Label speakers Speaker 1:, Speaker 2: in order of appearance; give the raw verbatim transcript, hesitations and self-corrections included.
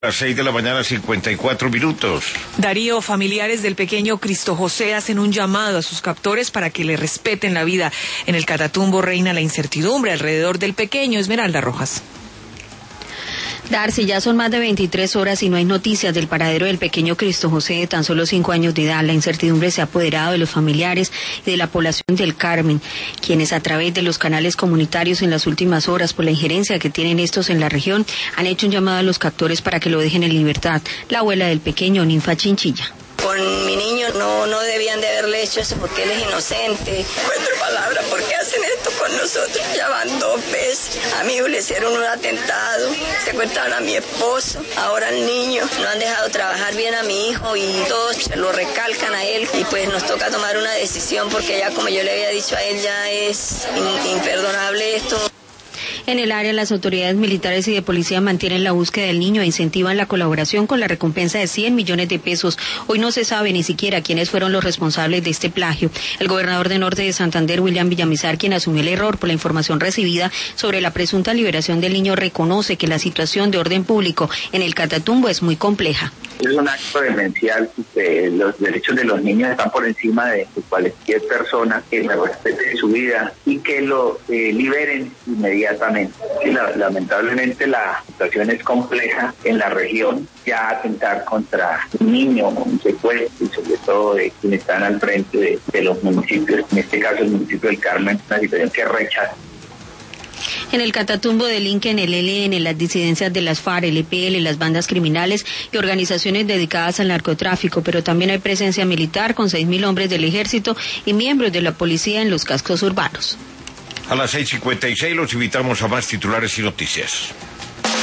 Speaker 1: Las seis de la mañana, cincuenta y cuatro minutos.
Speaker 2: Darío, familiares del pequeño Cristo José hacen un llamado a sus captores para que le respeten la vida. En el Catatumbo reina la incertidumbre alrededor del pequeño. Esmeralda Rojas.
Speaker 3: Darcy, ya son más de veintitrés horas y no hay noticias del paradero del pequeño Cristo José de tan solo cinco años de edad. La incertidumbre se ha apoderado de los familiares y de la población del Carmen, quienes a través de los canales comunitarios en las últimas horas, por la injerencia que tienen estos en la región, han hecho un llamado a los captores para que lo dejen en libertad. La abuela del pequeño, Ninfa Chinchilla.
Speaker 4: Con mi niño no, no debían de haberle hecho eso porque él es inocente. Encuentro palabras, ¿por qué hacen esto con nosotros? Ya van dos veces. A mi hijo le hicieron un atentado, secuestraron a mi esposo, ahora al niño. No han dejado trabajar bien a mi hijo y todos lo recalcan a él. Y pues nos toca tomar una decisión porque ya, como yo le había dicho a él, ya es in- imperdonable esto.
Speaker 3: En el área, las autoridades militares y de policía mantienen la búsqueda del niño e incentivan la colaboración con la recompensa de cien millones de pesos. Hoy no se sabe ni siquiera quiénes fueron los responsables de este plagio. El gobernador de Norte de Santander, William Villamizar, quien asumió el error por la información recibida sobre la presunta liberación del niño, reconoce que la situación de orden público en el Catatumbo es muy compleja.
Speaker 5: Es un acto demencial, que los derechos de los niños están por encima de cualquier persona, que le respete su vida y que lo eh, liberen inmediatamente. Y la, lamentablemente la situación es compleja en la región, ya atentar contra un niño, un secuestro y sobre todo de quienes están al frente de, de los municipios, en este caso el municipio del Carmen, una situación que rechaza.
Speaker 3: En el Catatumbo delinquen el E L N, las disidencias de las FARC, el E P L, las bandas criminales y organizaciones dedicadas al narcotráfico, pero también hay presencia militar con seis mil hombres del ejército y miembros de la policía en los cascos urbanos.
Speaker 1: A las seis cincuenta y seis los invitamos a más titulares y noticias.